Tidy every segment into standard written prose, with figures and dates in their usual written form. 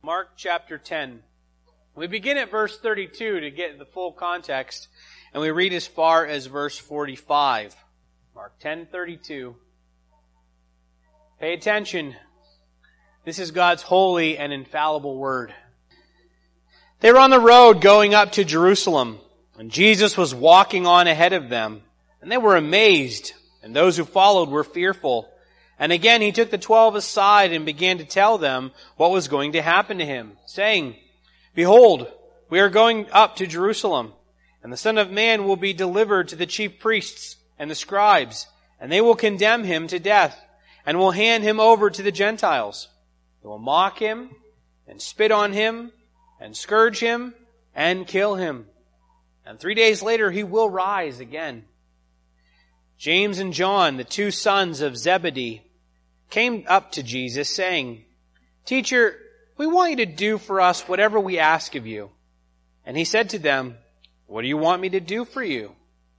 Mark chapter 10. We begin at verse 32 to get the full context, and we read as far as verse 45. Mark 10:32. Pay attention. This is God's holy and infallible word. They were on the road going up to Jerusalem, and Jesus was walking on ahead of them, and they were amazed, and those who followed were fearful. And again he took the 12 aside and began to tell them what was going to happen to him, saying, Behold, we are going up to Jerusalem, and the Son of Man will be delivered to the chief priests and the scribes, and they will condemn him to death, and will hand him over to the Gentiles. They will mock him, and spit on him, and scourge him, and kill him. And 3 days later he will rise again. James and John, the two sons of Zebedee, came up to Jesus, saying, Teacher, we want you to do for us whatever we ask of you. And he said to them, What do you want me to do for you?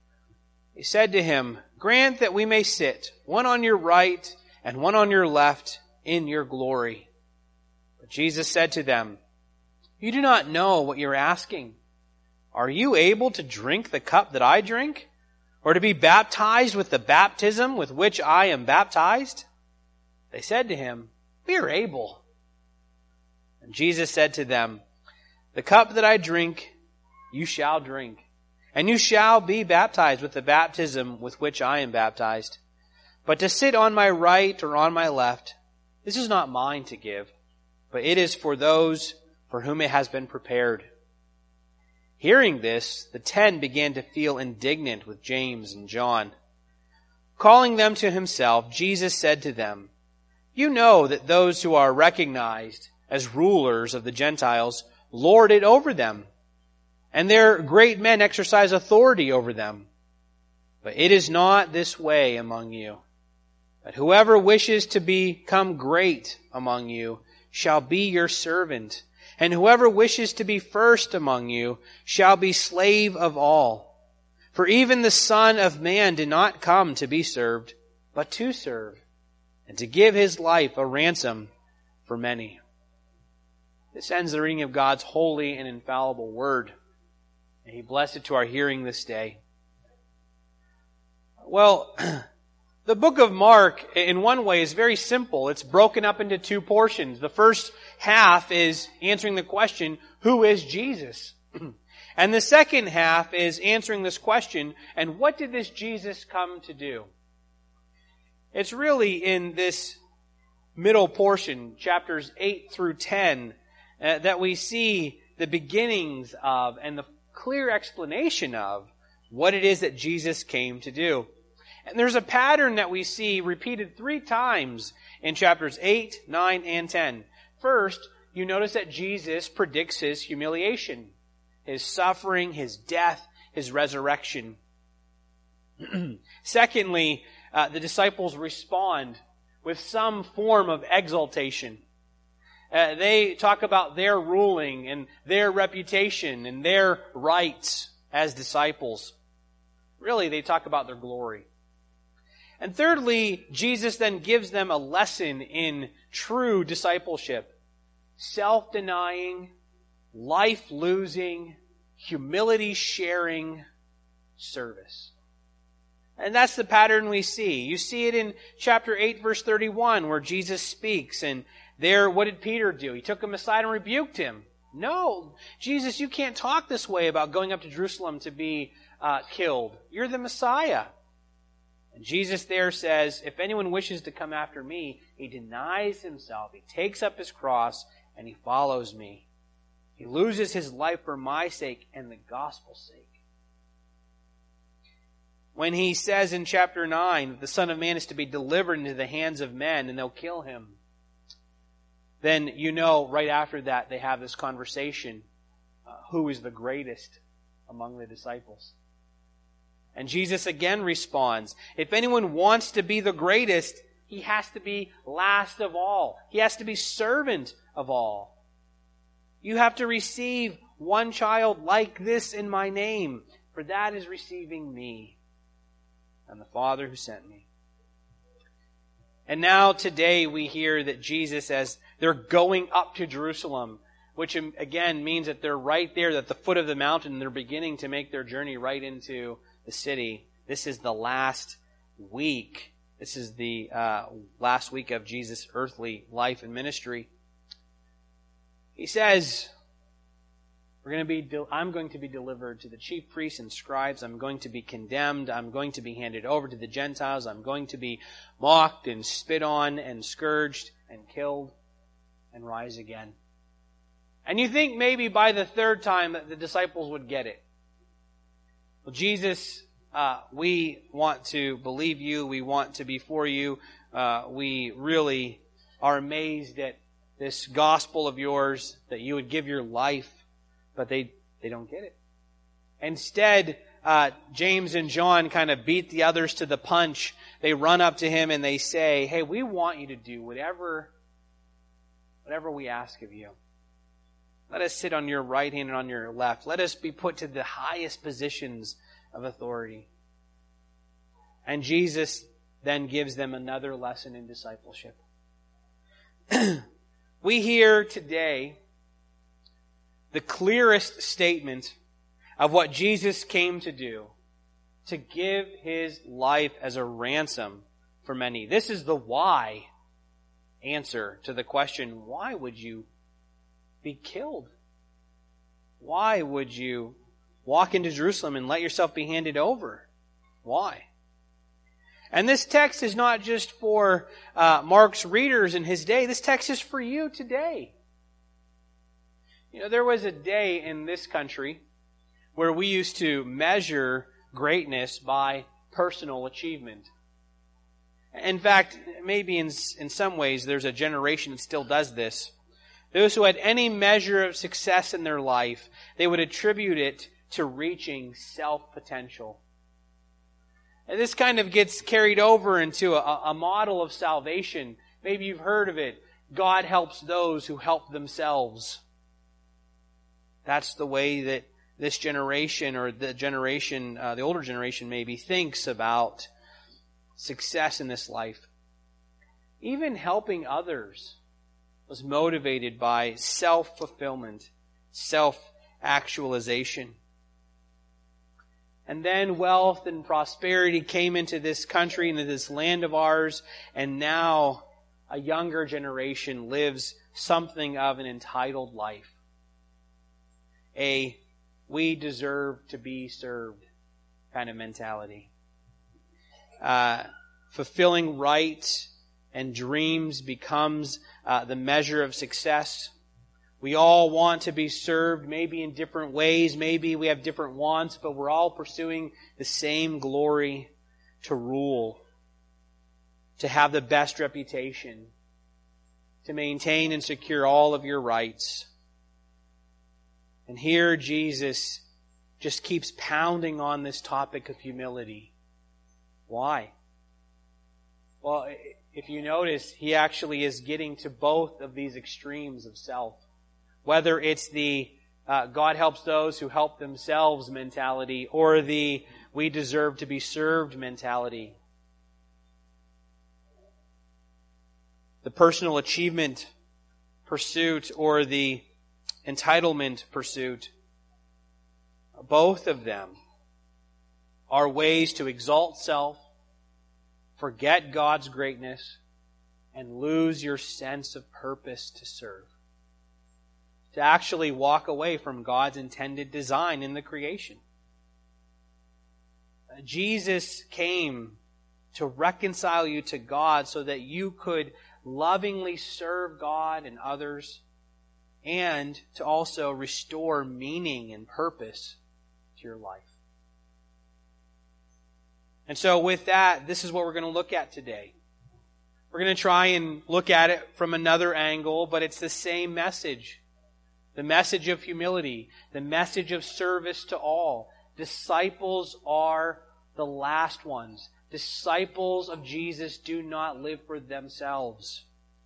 He said to him, Grant that we may sit, one on your right and one on your left, in your glory. But Jesus said to them, You do not know what you're asking. Are you able to drink the cup that I drink? Or to be baptized with the baptism with which I am baptized? They said to him, We are able. And Jesus said to them, The cup that I drink, you shall drink, and you shall be baptized with the baptism with which I am baptized. But to sit on my right or on my left, this is not mine to give, but it is for those for whom it has been prepared. Hearing this, the 10 began to feel indignant with James and John. Calling them to himself, Jesus said to them, You know that those who are recognized as rulers of the Gentiles lord it over them, and their great men exercise authority over them. But it is not this way among you. But whoever wishes to become great among you shall be your servant, and whoever wishes to be first among you shall be slave of all. For even the Son of Man did not come to be served, but to serve, and to give his life a ransom for many. This ends the reading of God's holy and infallible word. May He bless it to our hearing this day. Well, the book of Mark, in one way, is very simple. It's broken up into two portions. The first half is answering the question, who is Jesus? And the second half is answering this question, and what did this Jesus come to do? It's really in this middle portion, chapters 8 through 10, that we see the beginnings of and the clear explanation of what it is that Jesus came to do. And there's a pattern that we see repeated 3 times in chapters 8, 9, and 10. First, you notice that Jesus predicts his humiliation, his suffering, his death, his resurrection. Secondly, the disciples respond with some form of exaltation. They talk about their ruling and their reputation and their rights as disciples. Really, they talk about their glory. And thirdly, Jesus then gives them a lesson in true discipleship. Self-denying, life-losing, humility-sharing service. And that's the pattern we see. You see it in chapter 8, verse 31, where Jesus speaks. And there, what did Peter do? He took him aside and rebuked him. No, Jesus, you can't talk this way about going up to Jerusalem to be killed. You're the Messiah. And Jesus there says, if anyone wishes to come after me, he denies himself, he takes up his cross, and he follows me. He loses his life for my sake and the gospel's sake. When he says in chapter 9 that the Son of Man is to be delivered into the hands of men and they'll kill him, then you know right after that they have this conversation, who is the greatest among the disciples? And Jesus again responds, if anyone wants to be the greatest, he has to be last of all. He has to be servant of all. You have to receive one child like this in my name, for that is receiving me and the Father who sent me. And now today we hear that Jesus, as They're going up to Jerusalem, which again means that they're right there at the foot of the mountain. They're beginning to make their journey right into the city. This is the last week. This is the last week of Jesus' earthly life and ministry. He says, I'm going to be delivered to the chief priests and scribes. I'm going to be condemned. I'm going to be handed over to the Gentiles. I'm going to be mocked and spit on and scourged and killed and rise again. And you think maybe by the third time that the disciples would get it. Well, Jesus, we want to believe you. We want to be for you. We really are amazed at this gospel of yours, that you would give your life. But they don't get it. Instead, James and John kind of beat the others to the punch. They run up to him and they say, hey, we want you to do whatever we ask of you. Let us sit on your right hand and on your left. Let us be put to the highest positions of authority. And Jesus then gives them another lesson in discipleship. We hear today the clearest statement of what Jesus came to do, to give His life as a ransom for many. This is the why answer to the question, why would you be killed? Why would you walk into Jerusalem and let yourself be handed over? Why? And this text is not just for Mark's readers in his day. This text is for you today. You know, there was a day in this country where we used to measure greatness by personal achievement. In fact, maybe in some ways there's a generation that still does this. Those who had any measure of success in their life, they would attribute it to reaching self-potential. And this kind of gets carried over into a model of salvation. Maybe you've heard of it. God helps those who help themselves. That's the way that this generation, or the older generation maybe, thinks about success in this life. Even helping others was motivated by self-fulfillment, self-actualization. And then wealth and prosperity came into this country, into this land of ours, and now a younger generation lives something of an entitled life. We deserve to be served kind of mentality. Fulfilling rights and dreams becomes the measure of success. We all want to be served, maybe in different ways. Maybe we have different wants, but we're all pursuing the same glory: to rule, to have the best reputation, to maintain and secure all of your rights. And here Jesus just keeps pounding on this topic of humility. Why? Well, if you notice, he actually is getting to both of these extremes of self. Whether it's the God helps those who help themselves mentality, or the we deserve to be served mentality. The personal achievement pursuit or the entitlement pursuit, both of them are ways to exalt self, forget God's greatness, and lose your sense of purpose to serve. To actually walk away from God's intended design in the creation. Jesus came to reconcile you to God so that you could lovingly serve God and others, and to also restore meaning and purpose to your life. And so with that, this is what we're going to look at today. We're going to try and look at it from another angle, but it's the same message. The message of humility, the message of service to all. Disciples are the last ones. Disciples of Jesus do not live for themselves.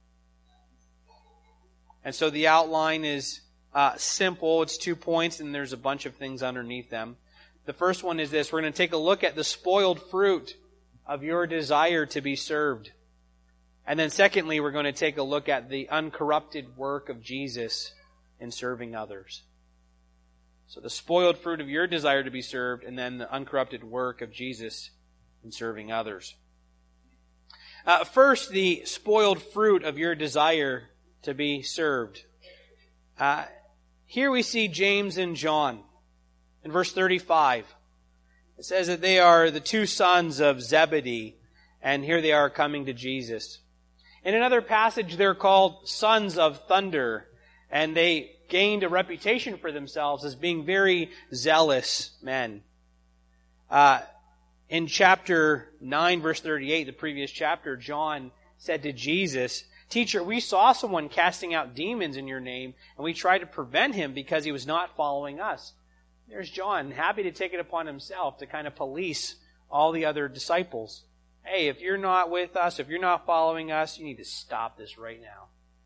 And so the outline is simple. It's 2 points, and there's a bunch of things underneath them. The first one is this. We're going to take a look at the spoiled fruit of your desire to be served. And then secondly, we're going to take a look at the uncorrupted work of Jesus in serving others. So the spoiled fruit of your desire to be served, and then the uncorrupted work of Jesus in serving others. First, the spoiled fruit of your desire to be served. Here we see James and John. In verse 35, it says that they are the two sons of Zebedee, and here they are coming to Jesus. In another passage, they're called sons of thunder, and they gained a reputation for themselves as being very zealous men. In chapter 9, verse 38, the previous chapter, John said to Jesus, "Teacher, we saw someone casting out demons in your name, and we tried to prevent him because he was not following us." There's John, happy to take it upon himself to kind of police all the other disciples. Hey, if you're not with us, if you're not following us, you need to stop this right now.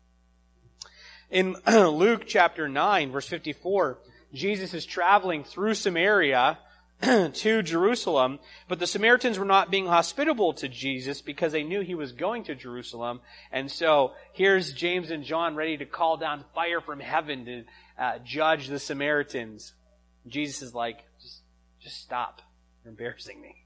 In Luke chapter 9, verse 54, Jesus is traveling through Samaria to Jerusalem, but the Samaritans were not being hospitable to Jesus because they knew he was going to Jerusalem. And so here's James and John ready to call down fire from heaven to judge the Samaritans. Jesus is like, just stop. You're embarrassing me.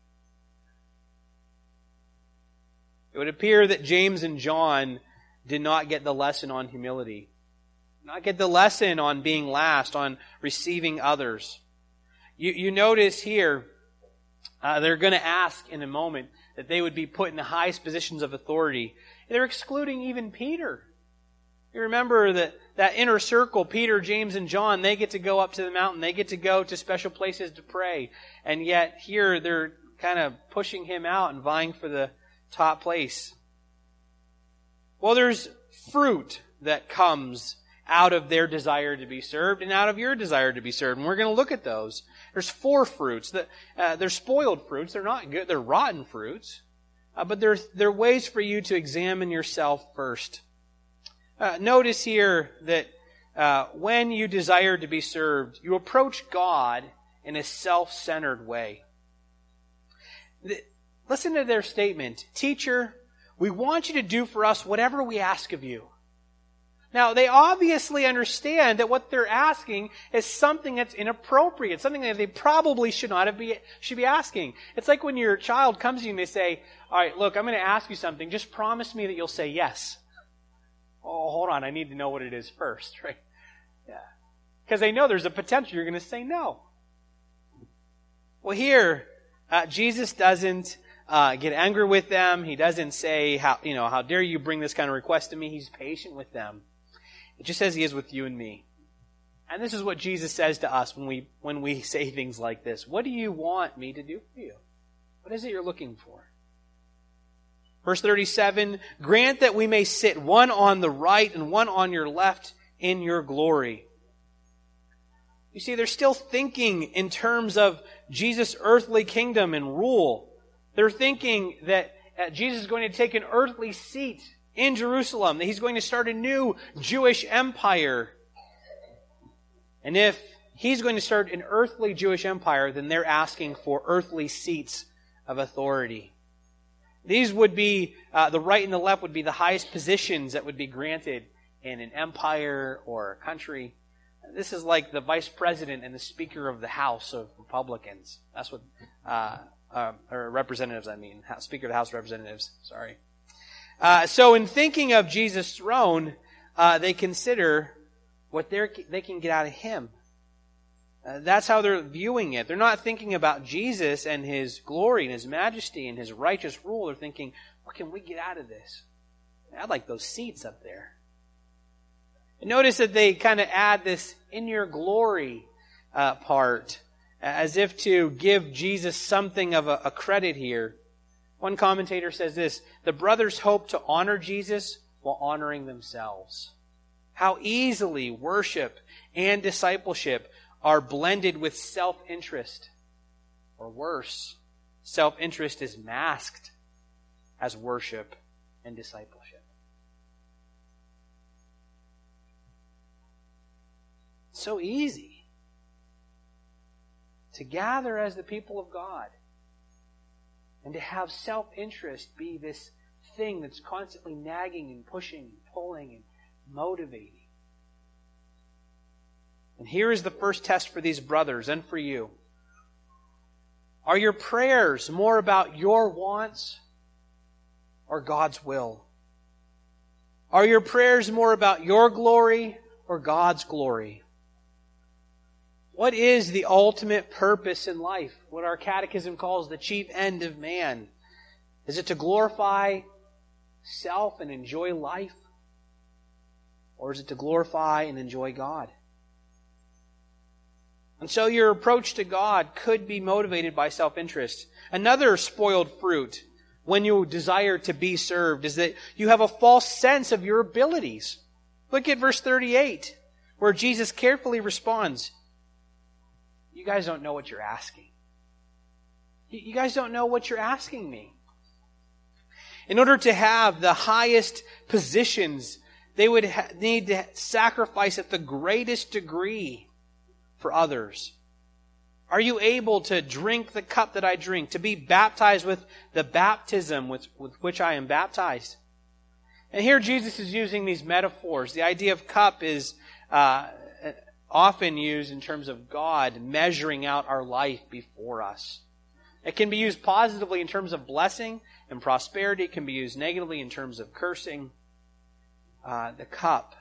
It would appear that James and John did not get the lesson on humility. Not get the lesson on being last, on receiving others. You notice here, they're going to ask in a moment that they would be put in the highest positions of authority. They're excluding even Peter. You remember that inner circle, Peter, James, and John, they get to go up to the mountain. They get to go to special places to pray. And yet here they're kind of pushing him out and vying for the top place. Well, there's fruit that comes out of their desire to be served and out of your desire to be served. And we're going to look at those. There's 4 fruits. They're spoiled fruits. They're not good. They're rotten fruits. But they're ways for you to examine yourself first. Notice here that when you desire to be served, you approach God in a self-centered way. Listen to their statement. "Teacher, we want you to do for us whatever we ask of you." Now, they obviously understand that what they're asking is something that's inappropriate, something that they probably should be asking. It's like when your child comes to you and they say, "All right, look, I'm going to ask you something. Just promise me that you'll say yes." "Oh, hold on, I need to know what it is first," right? Yeah. Because they know there's a potential you're going to say no. Well, here, Jesus doesn't get angry with them. He doesn't say, how dare you bring this kind of request to me? He's patient with them. It just says he is with you and me. And this is what Jesus says to us when we say things like this. What do you want me to do for you? What is it you're looking for? Verse 37, "Grant that we may sit one on the right and one on your left in your glory." You see, they're still thinking in terms of Jesus' earthly kingdom and rule. They're thinking that Jesus is going to take an earthly seat in Jerusalem, that he's going to start a new Jewish empire. And if he's going to start an earthly Jewish empire, then they're asking for earthly seats of authority. These would be, the right and the left would be the highest positions that would be granted in an empire or a country. This is like the vice president and the Speaker of the House of Republicans. That's what, or representatives, Speaker of the House of Representatives, sorry. So in thinking of Jesus' throne, they consider what they can get out of him. That's how they're viewing it. They're not thinking about Jesus and his glory and his majesty and his righteous rule. They're thinking, what can we get out of this? I'd like those seats up there. And notice that they kind of add this "in your glory" part, as if to give Jesus something of a credit here. One commentator says this: the brothers hope to honor Jesus while honoring themselves. How easily worship and discipleship are blended with self-interest. Or worse, self-interest is masked as worship and discipleship. It's so easy to gather as the people of God and to have self-interest be this thing that's constantly nagging and pushing and pulling and motivating. And here is the first test for these brothers and for you. Are your prayers more about your wants or God's will? Are your prayers more about your glory or God's glory? What is the ultimate purpose in life? What our catechism calls the chief end of man. Is it to glorify self and enjoy life? Or is it to glorify and enjoy God? And so your approach to God could be motivated by self-interest. Another spoiled fruit when you desire to be served is that you have a false sense of your abilities. Look at verse 38, where Jesus carefully responds, you guys don't know what you're asking. You guys don't know what you're asking me. In order to have the highest positions, they would need to sacrifice at the greatest degree for others. Are you able to drink the cup that I drink, to be baptized with the baptism with which I am baptized? And here Jesus is using these metaphors. The idea of cup is often used in terms of God measuring out our life before us. It can be used positively in terms of blessing and prosperity. It can be used negatively in terms of cursing. The cup,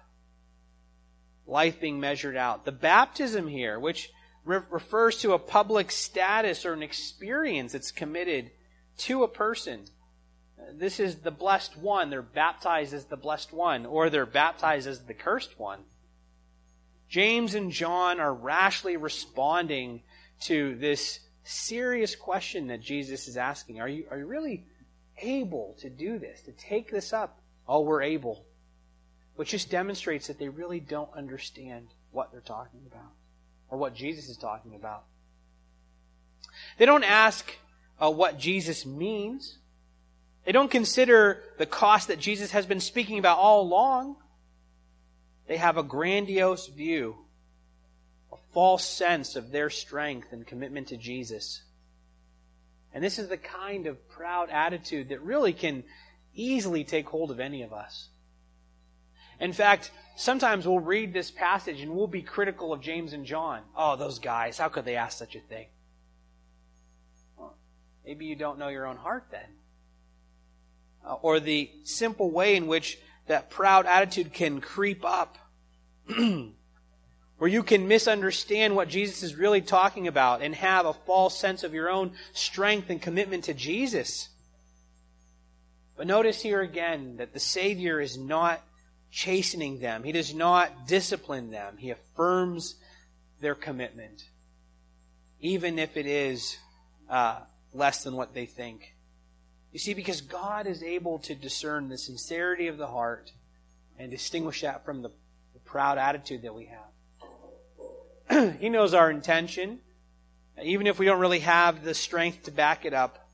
life being measured out. The baptism here, which refers to a public status or an experience that's committed to a person. This is the blessed one. They're baptized as the blessed one, or they're baptized as the cursed one. James and John are rashly responding to this serious question that Jesus is asking. Are you really able to do this, to take this up? Oh, we're able. Which just demonstrates that they really don't understand what they're talking about, or what Jesus is talking about. They don't ask what Jesus means. They don't consider the cost that Jesus has been speaking about all along. They have a grandiose view, a false sense of their strength and commitment to Jesus. And this is the kind of proud attitude that really can easily take hold of any of us. In fact, sometimes we'll read this passage and we'll be critical of James and John. Oh, those guys, how could they ask such a thing? Well, maybe you don't know your own heart then. Or the simple way in which that proud attitude can creep up. Where you can misunderstand what Jesus is really talking about and have a false sense of your own strength and commitment to Jesus. But notice here again that the Savior is not chastening them. He does not discipline them. He affirms their commitment, even if it is less than what they think. You see, because God is able to discern the sincerity of the heart and distinguish that from the proud attitude that we have. He knows our intention, even if we don't really have the strength to back it up.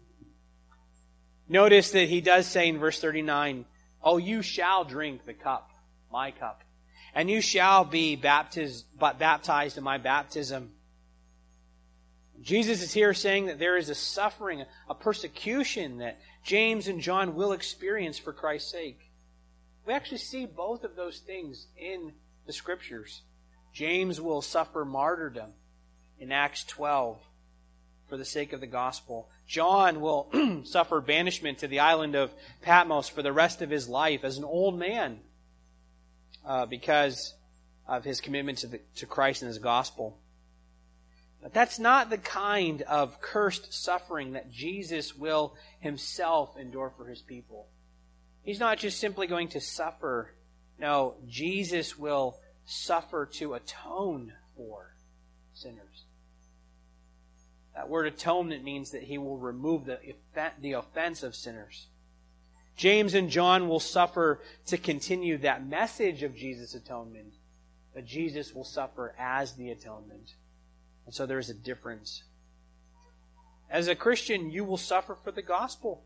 Notice that he does say in verse 39, oh, you shall drink the cup, my cup, and you shall be baptized in my baptism. Jesus is here saying that there is a suffering, a persecution that James and John will experience for Christ's sake. We actually see both of those things in the Scriptures. James will suffer martyrdom in Acts 12 for the sake of the gospel. John will suffer banishment to the island of Patmos for the rest of his life as an old man because of his commitment to Christ and his gospel. But that's not the kind of cursed suffering that Jesus will himself endure for his people. He's not just simply going to suffer. No, Jesus will suffer to atone for sinners. That word atonement means that he will remove the offense of sinners. James and John will suffer to continue that message of Jesus' atonement, but Jesus will suffer as the atonement. And so there is a difference. As a Christian, you will suffer for the gospel.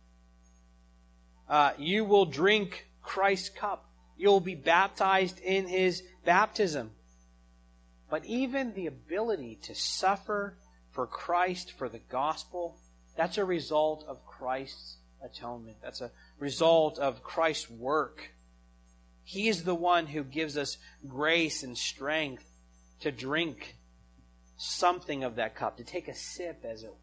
You will drink Christ's cup. You will be baptized in his baptism. But even the ability to suffer for Christ, for the gospel, that's a result of Christ's atonement. That's a result of Christ's work. He is the one who gives us grace and strength to drink something of that cup, to take a sip, as it were.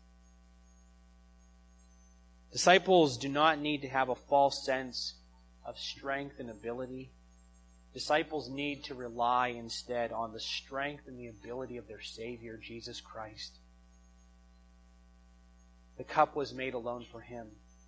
Disciples do not need to have a false sense of strength and ability. Disciples need to rely instead on the strength and the ability of their Savior, Jesus Christ. The cup was made alone for Him.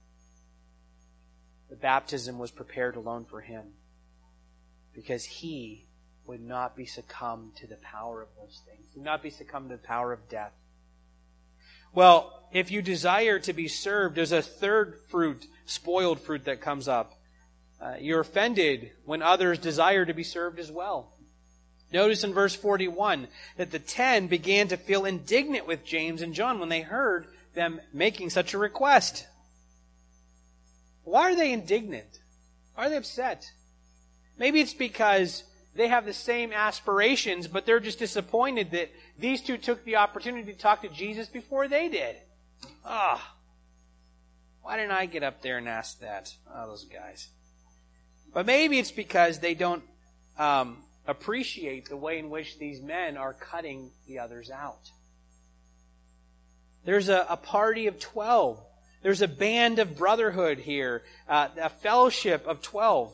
The baptism was prepared alone for Him, because He would not be succumbed to the power of those things. He would not be succumbed to the power of death. Well, if you desire to be served, there's a third fruit, spoiled fruit, that comes up. You're offended when others desire to be served as well. Notice in verse 41 that the 10 began to feel indignant with James and John when they heard them making such a request. Why are they indignant? Why are they upset? Maybe it's because they have the same aspirations, but they're just disappointed that these two took the opportunity to talk to Jesus before they did. Why didn't I get up there and ask that? Those guys. But maybe it's because they don't appreciate the way in which these men are cutting the others out. There's a party of 12. There's a band of brotherhood here, a fellowship of 12.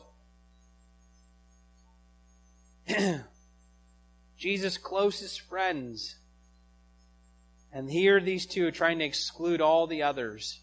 Jesus' closest friends. And here these two are trying to exclude all the others.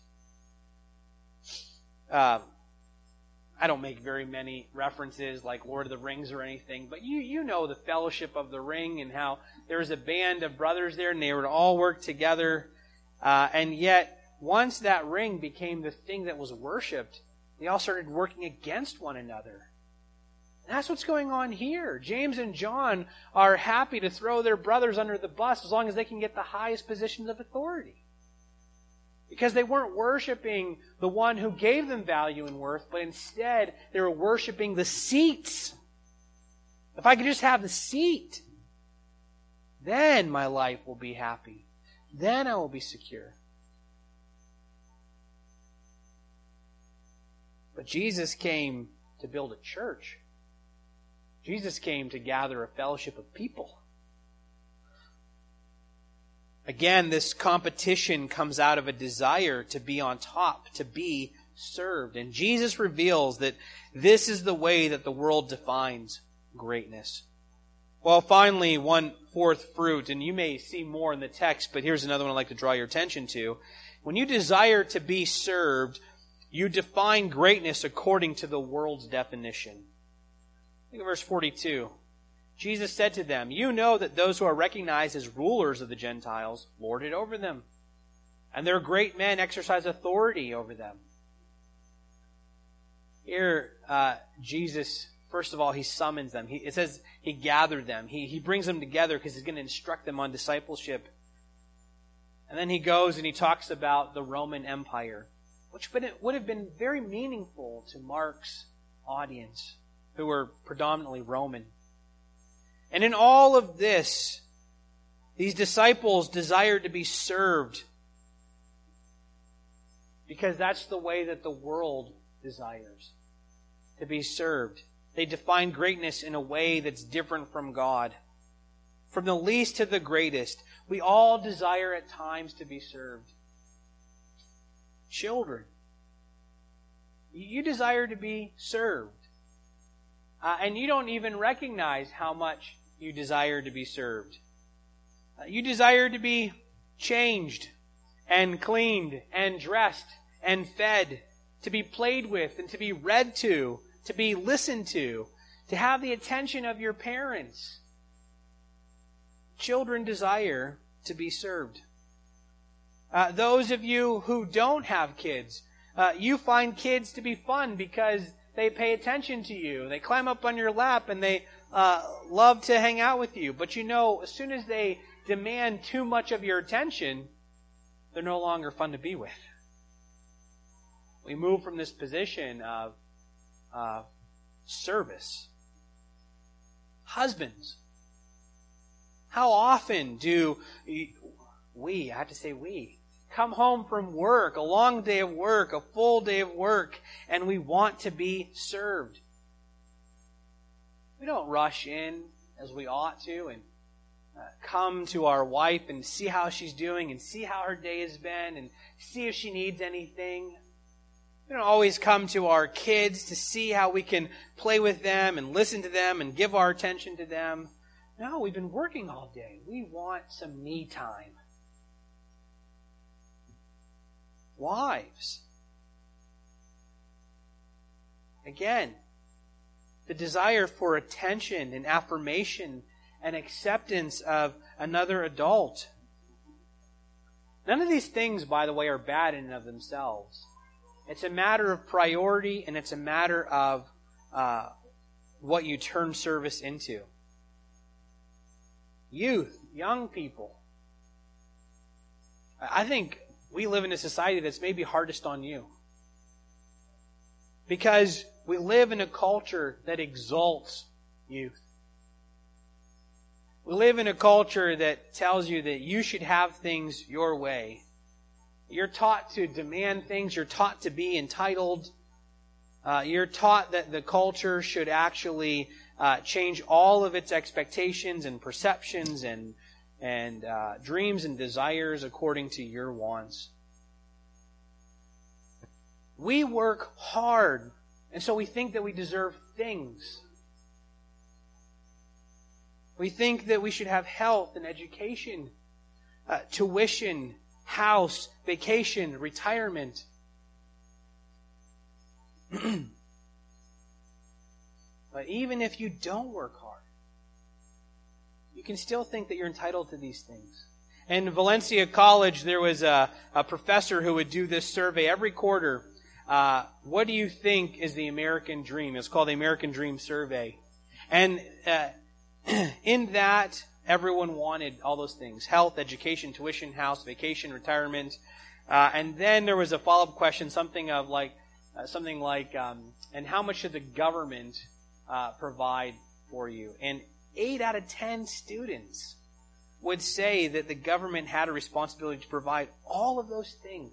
I don't make very many references like Lord of the Rings or anything, but you know the Fellowship of the Ring and how there was a band of brothers there and they would all work together. And yet, once that ring became the thing that was worshipped, they all started working against one another. And that's what's going on here. James and John are happy to throw their brothers under the bus as long as they can get the highest positions of authority. Because they weren't worshiping the one who gave them value and worth, but instead they were worshiping the seats. If I could just have the seat, then my life will be happy. Then I will be secure. But Jesus came to build a church. Jesus came to gather a fellowship of people. Again, this competition comes out of a desire to be on top, to be served. And Jesus reveals that this is the way that the world defines greatness. Well, finally, one fourth fruit, and you may see more in the text, but here's another one I'd like to draw your attention to. When you desire to be served, you define greatness according to the world's definition. Look at verse 42. Jesus said to them, "You know that those who are recognized as rulers of the Gentiles lord it over them, and their great men exercise authority over them." Here, Jesus, first of all, He summons them. It says He gathered them. He brings them together because He's going to instruct them on discipleship. And then He goes and He talks about the Roman Empire, which would have been very meaningful to Mark's audience, who were predominantly Roman. And in all of this, these disciples desired to be served because that's the way that the world desires to be served. They define greatness in a way that's different from God. From the least to the greatest, we all desire at times to be served. Children, you desire to be served. And you don't even recognize how much you desire to be served. You desire to be changed and cleaned and dressed and fed, to be played with and to be read to be listened to have the attention of your parents. Children desire to be served. Those of you who don't have kids, you find kids to be fun because they pay attention to you. They climb up on your lap and they love to hang out with you. But you know, as soon as they demand too much of your attention, they're no longer fun to be with. We move from this position of service. Husbands, how often do we, I have to say we, come home from work, a long day of work, a full day of work, and we want to be served. We don't rush in as we ought to and come to our wife and see how she's doing and see how her day has been and see if she needs anything. We don't always come to our kids to see how we can play with them and listen to them and give our attention to them. No, we've been working all day. We want some me time. Wives. Again, the desire for attention and affirmation and acceptance of another adult. None of these things, by the way, are bad in and of themselves. It's a matter of priority, and it's a matter of what you turn service into. Youth, young people. I think we live in a society that's maybe hardest on you. Because we live in a culture that exalts youth. We live in a culture that tells you that you should have things your way. You're taught to demand things. You're taught to be entitled. You're taught that the culture should actually change all of its expectations and perceptions and dreams and desires according to your wants. We work hard, and so we think that we deserve things. We think that we should have health and education, tuition, house, vacation, retirement. But even if you don't work hard, you can still think that you're entitled to these things. In Valencia College, there was a professor who would do this survey every quarter. What do you think is the American dream? It's called the American Dream Survey. And in that, everyone wanted all those things. Health, education, tuition, house, vacation, retirement. And then there was a follow-up question, something like, and how much should the government provide for you? And 8 out of 10 students would say that the government had a responsibility to provide all of those things.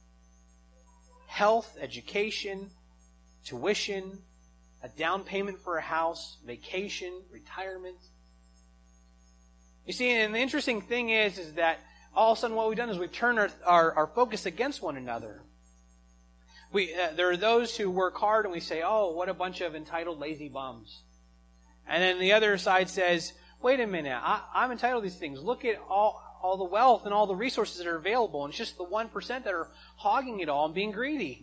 Health, education, tuition, a down payment for a house, vacation, retirement. You see, and the interesting thing is that all of a sudden what we've done is we've turned our focus against one another. There are those who work hard and we say, oh, what a bunch of entitled lazy bums. And then the other side says, wait a minute, I'm entitled to these things. Look at all the wealth and all the resources that are available, and it's just the 1% that are hogging it all and being greedy.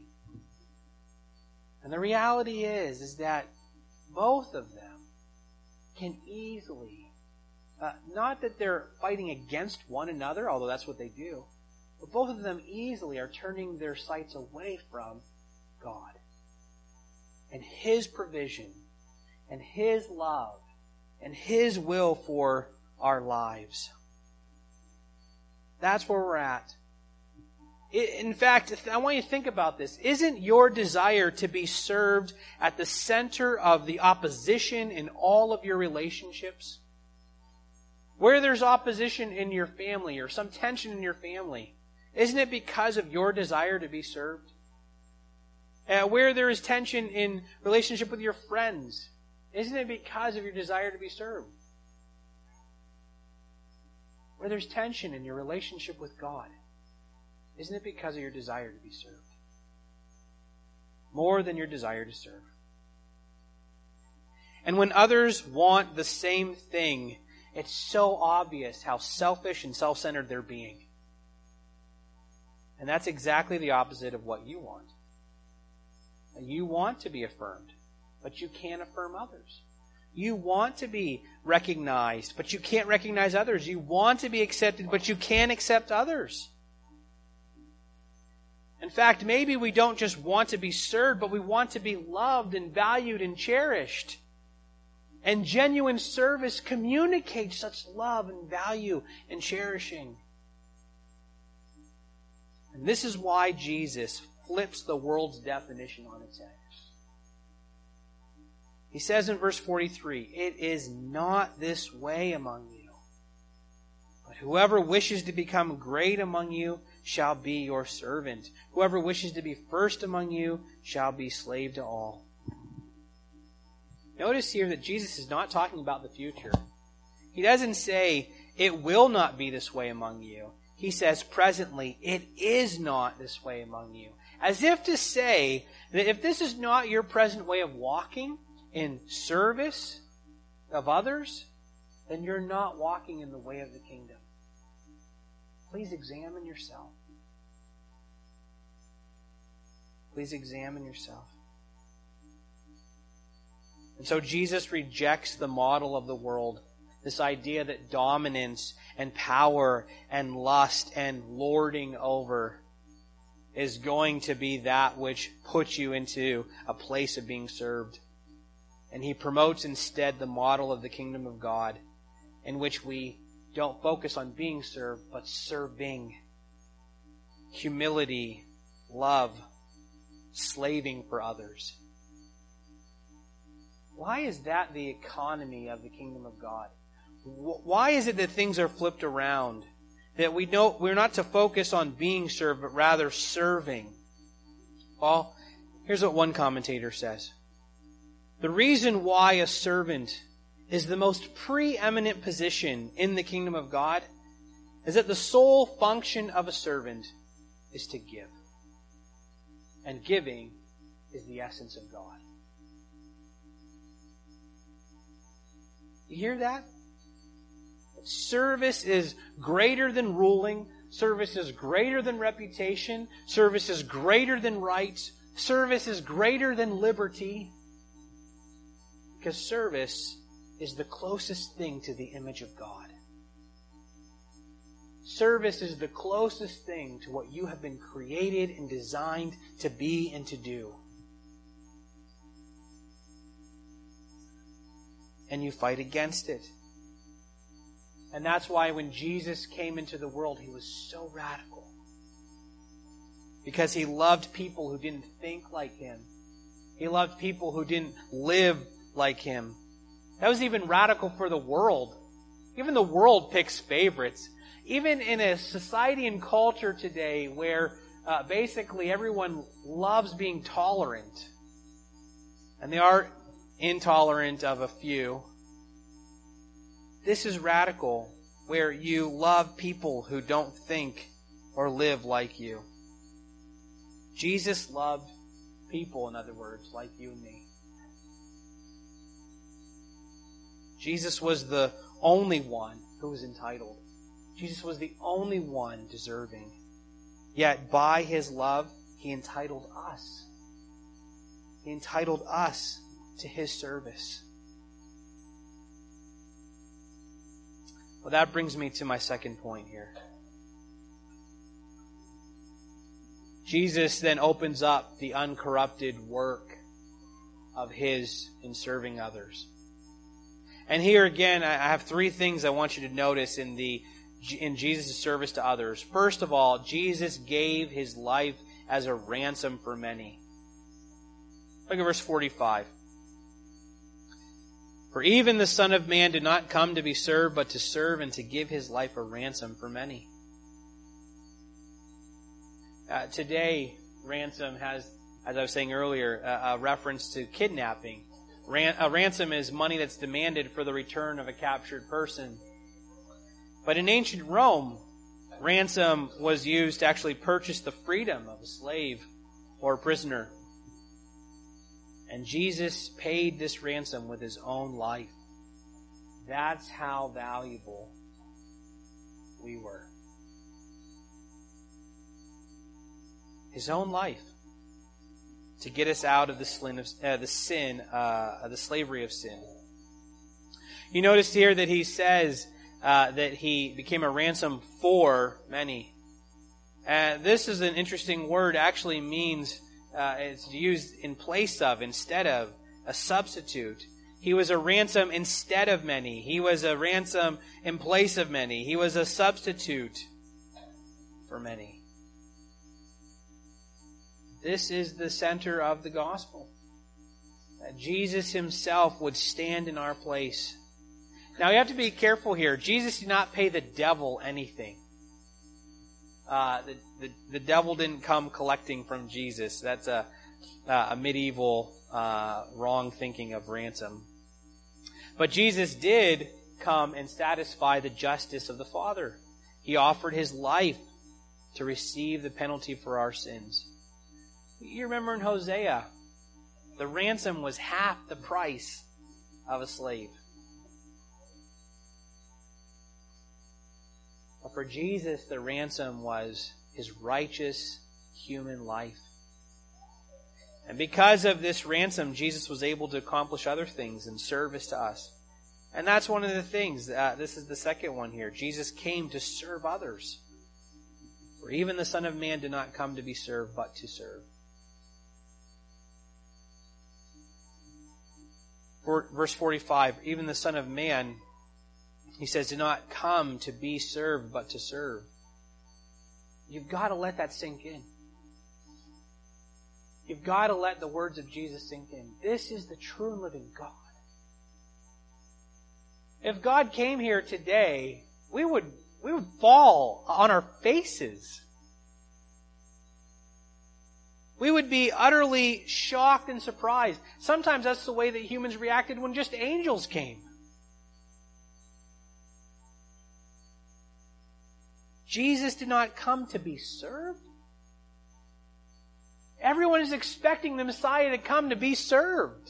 And the reality is that both of them can easily, not that they're fighting against one another, although that's what they do, but both of them easily are turning their sights away from God and His provision and His love and His will for our lives. That's where we're at. In fact, I want you to think about this. Isn't your desire to be served at the center of the opposition in all of your relationships? Where there's opposition in your family or some tension in your family, isn't it because of your desire to be served? Where there is tension in relationship with your friends, isn't it because of your desire to be served? Where there's tension in your relationship with God, isn't it because of your desire to be served? More than your desire to serve. And when others want the same thing, it's so obvious how selfish and self-centered they're being. And that's exactly the opposite of what you want. You want to be affirmed, but you can't affirm others. You want to be recognized, but you can't recognize others. You want to be accepted, but you can't accept others. In fact, maybe we don't just want to be served, but we want to be loved and valued and cherished. And genuine service communicates such love and value and cherishing. And this is why Jesus flips the world's definition on its head. He says in verse 43, "It is not this way among you, but whoever wishes to become great among you shall be your servant. Whoever wishes to be first among you shall be slave to all. Notice here that Jesus is not talking about the future. He doesn't say, it will not be this way among you. He says, presently, it is not this way among you. As if to say that if this is not your present way of walking in service of others, then you're not walking in the way of the kingdom. Please examine yourself. Please examine yourself. And so Jesus rejects the model of the world. This idea that dominance and power and lust and lording over is going to be that which puts you into a place of being served. And he promotes instead the model of the kingdom of God, in which we don't focus on being served, but serving. Humility, love, slaving for others. Why is that the economy of the kingdom of God? Why is it that things are flipped around? That we're not to focus on being served, but rather serving. Well, here's what one commentator says. The reason why a servant is the most preeminent position in the kingdom of God is that the sole function of a servant is to give. And giving is the essence of God. You hear that? Service is greater than ruling. Service is greater than reputation. Service is greater than rights. Service is greater than liberty. Because service is the closest thing to the image of God. Service is the closest thing to what you have been created and designed to be and to do. And you fight against it. And that's why when Jesus came into the world, he was so radical. Because he loved people who didn't think like him. He loved people who didn't live like him. That was even radical for the world. Even the world picks favorites. Even in a society and culture today where basically everyone loves being tolerant. And they are intolerant of a few. This is radical, where you love people who don't think or live like you. Jesus loved people, in other words, like you and me. Jesus was the only one who was entitled. Jesus was the only one deserving. Yet by his love, he entitled us. He entitled us to his service. Well, that brings me to my second point here. Jesus then opens up the uncorrupted work of his in serving others. And here again, I have three things I want you to notice in Jesus' service to others. First of all, Jesus gave his life as a ransom for many. Look at verse 45. For even the Son of Man did not come to be served, but to serve and to give his life a ransom for many. Today, ransom has, as I was saying earlier, a reference to kidnapping. A ransom is money that's demanded for the return of a captured person. But in ancient Rome, ransom was used to actually purchase the freedom of a slave or a prisoner. And Jesus paid this ransom with his own life. That's how valuable we were. His own life to get us out of the slavery of sin. You notice here that he says that he became a ransom for many. This is an interesting word. It actually means it's used in place of, instead of, a substitute. He was a ransom instead of many. He was a ransom in place of many. He was a substitute for many. This is the center of the gospel. That Jesus himself would stand in our place. Now you have to be careful here. Jesus did not pay the devil anything. the devil didn't come collecting from Jesus. That's a medieval wrong thinking of ransom. But Jesus did come and satisfy the justice of the Father. He offered his life to receive the penalty for our sins. You remember in Hosea, the ransom was half the price of a slave. But for Jesus, the ransom was his righteous human life. And because of this ransom, Jesus was able to accomplish other things in service to us. And that's one of the things. This is the second one here. Jesus came to serve others. For even the Son of Man did not come to be served, but to serve. Verse 45, even the Son of Man, he says, did not come to be served, but to serve. You've got to let that sink in. You've got to let the words of Jesus sink in. This is the true and living God. If God came here today, we would fall on our faces. We would be utterly shocked and surprised. Sometimes that's the way that humans reacted when just angels came. Jesus did not come to be served. Everyone is expecting the Messiah to come to be served.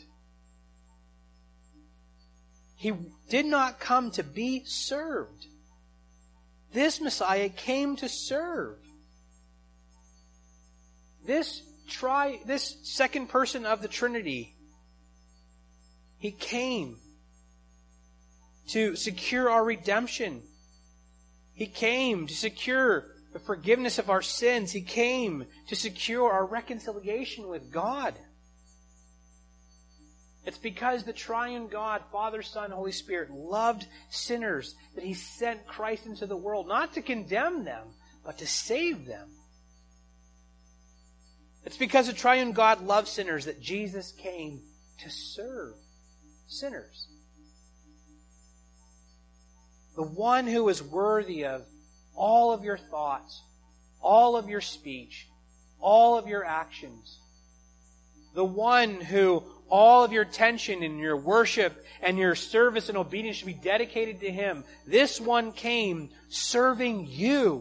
He did not come to be served. This Messiah came to serve. This second person of the Trinity, he came to secure our redemption. He came to secure the forgiveness of our sins. He came to secure our reconciliation with God. It's because the triune God, Father, Son, Holy Spirit, loved sinners that He sent Christ into the world, not to condemn them, but to save them. It's because the triune God loves sinners that Jesus came to serve sinners. The one who is worthy of all of your thoughts, all of your speech, all of your actions. The one who all of your attention and your worship and your service and obedience should be dedicated to Him. This one came serving you.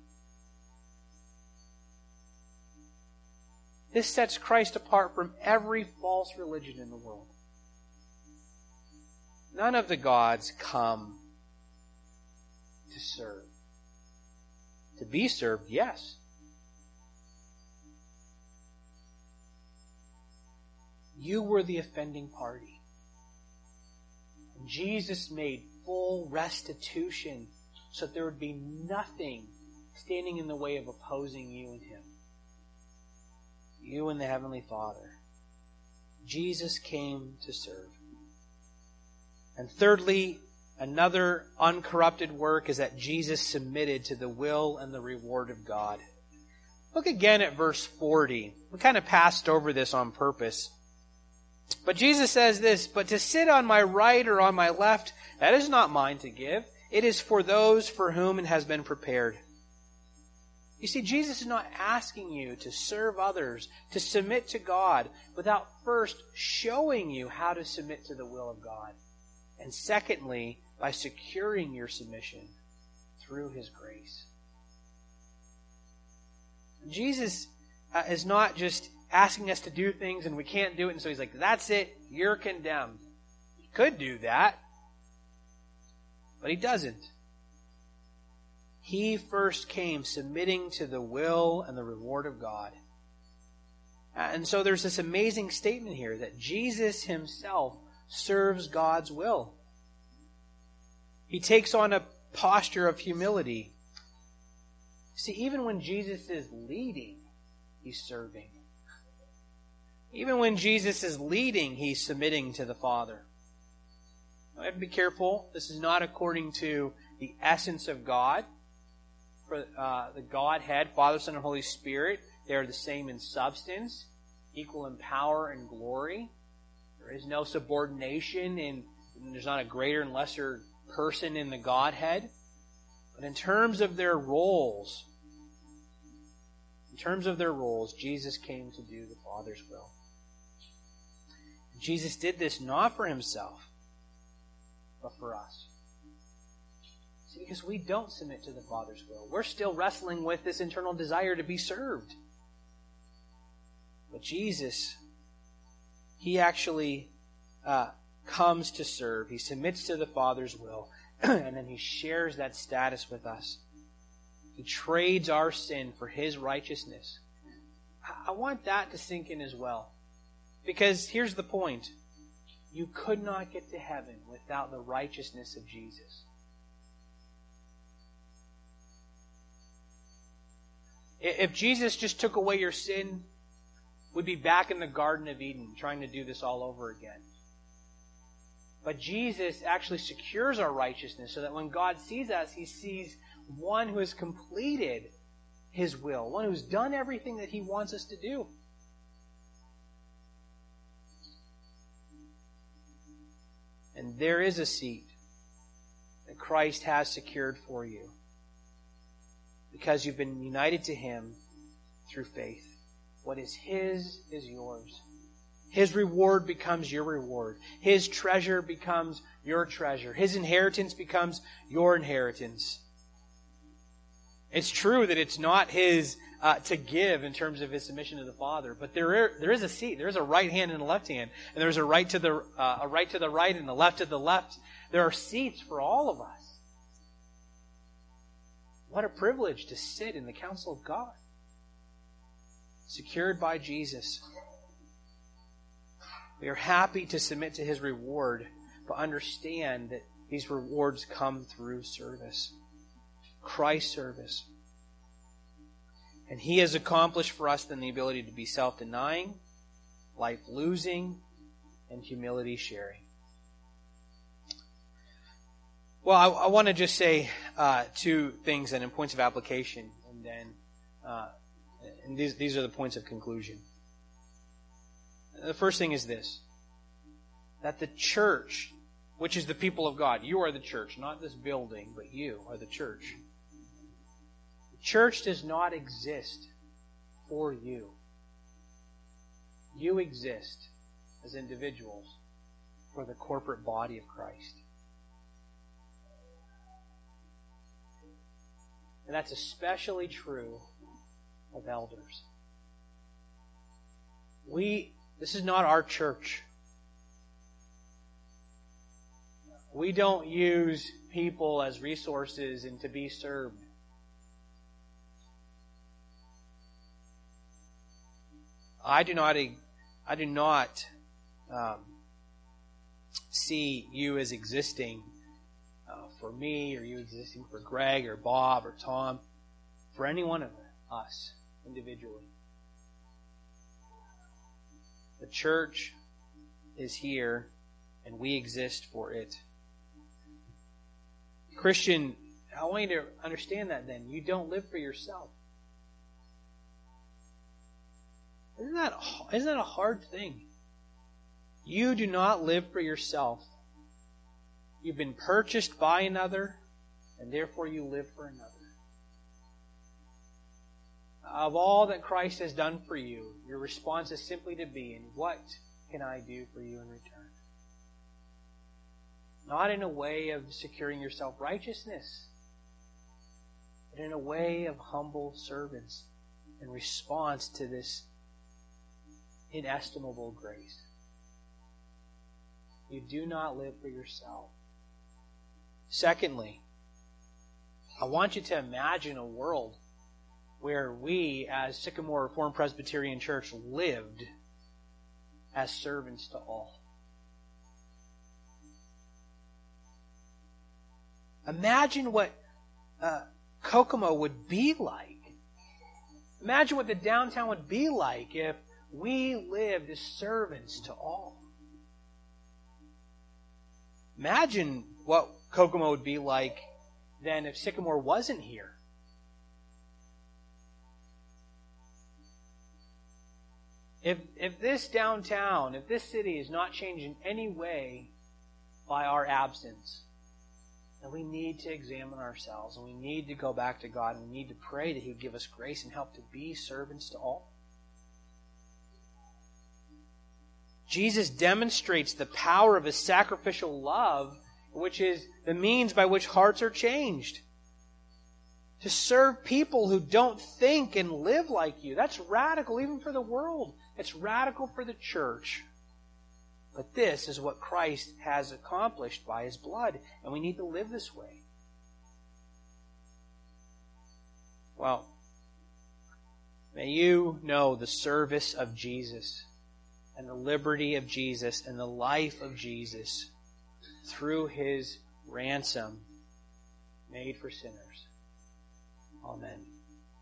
This sets Christ apart from every false religion in the world. None of the gods come to serve. To be served, yes. You were the offending party. And Jesus made full restitution so that there would be nothing standing in the way of opposing you and Him. You and the Heavenly Father. Jesus came to serve. And thirdly, another uncorrupted work is that Jesus submitted to the will and the reward of God. Look again at verse 40. We kind of passed over this on purpose. But Jesus says this, but to sit on my right or on my left, that is not mine to give. It is for those for whom it has been prepared. You see, Jesus is not asking you to serve others, to submit to God, without first showing you how to submit to the will of God. And secondly, by securing your submission through His grace. Jesus is not just asking us to do things and we can't do it, and so He's like, that's it, you're condemned. He could do that, but He doesn't. He first came submitting to the will and the reward of God. And so there's this amazing statement here that Jesus Himself serves God's will. He takes on a posture of humility. See, even when Jesus is leading, He's serving. Even when Jesus is leading, He's submitting to the Father. Now, we have to be careful. This is not according to the essence of God. For the Godhead, Father, Son, and Holy Spirit, they are the same in substance, equal in power and glory. There is no subordination, and there's not a greater and lesser person in the Godhead. But in terms of their roles, terms of their roles, Jesus came to do the Father's will. Jesus did this not for himself, but for us. See, because we don't submit to the Father's will. We're still wrestling with this internal desire to be served. But Jesus, he actually comes to serve. He submits to the Father's will, and then he shares that status with us. He trades our sin for his righteousness. I want that to sink in as well. Because here's the point. You could not get to heaven without the righteousness of Jesus. If Jesus just took away your sin, we'd be back in the Garden of Eden trying to do this all over again. But Jesus actually secures our righteousness so that when God sees us, he sees one who has completed his will, one who's done everything that he wants us to do. And there is a seat that Christ has secured for you because you've been united to him through faith. What is his is yours. His reward becomes your reward. His treasure becomes your treasure. His inheritance becomes your inheritance. It's true that it's not his to give in terms of his submission to the Father, but there is a seat. There is a right hand and a left hand, and there's a right to the right and a left to the left. There are seats for all of us. What a privilege to sit in the counsel of God, secured by Jesus. We are happy to submit to his reward, but understand that these rewards come through service. Christ's service. And he has accomplished for us then the ability to be self-denying, life-losing, and humility-sharing. Well, I want to just say two things and in points of application, and then these are the points of conclusion. The first thing is this, that the church, which is the people of God, you are the church, not this building, but you are the church. The church does not exist for you. You exist as individuals for the corporate body of Christ. And that's especially true of elders. This is not our church. We don't use people as resources and to be served. I do not see you as existing for me, or you existing for Greg or Bob or Tom, for any one of us individually. The church is here, and we exist for it. Christian, I want you to understand that then. You don't live for yourself. Isn't that a hard thing? You do not live for yourself. You've been purchased by another, and therefore you live for another. Of all that Christ has done for you, your response is simply to be, and what can I do for you in return? Not in a way of securing your self-righteousness, but in a way of humble servants in response to this inestimable grace. You do not live for yourself. Secondly, I want you to imagine a world where we, as Sycamore Reformed Presbyterian Church, lived as servants to all. Imagine what Kokomo would be like. Imagine what the downtown would be like if we lived as servants to all. Imagine what Kokomo would be like then if Sycamore wasn't here. If this downtown, if this city is not changed in any way by our absence, And we need to examine ourselves, and we need to go back to God, and we need to pray that He would give us grace and help to be servants to all. Jesus demonstrates the power of His sacrificial love, which is the means by which hearts are changed. To serve people who don't think and live like you. That's radical even for the world. It's radical for the church. But this is what Christ has accomplished by His blood, and we need to live this way. Well, may you know the service of Jesus and the liberty of Jesus and the life of Jesus through His ransom made for sinners. Amen.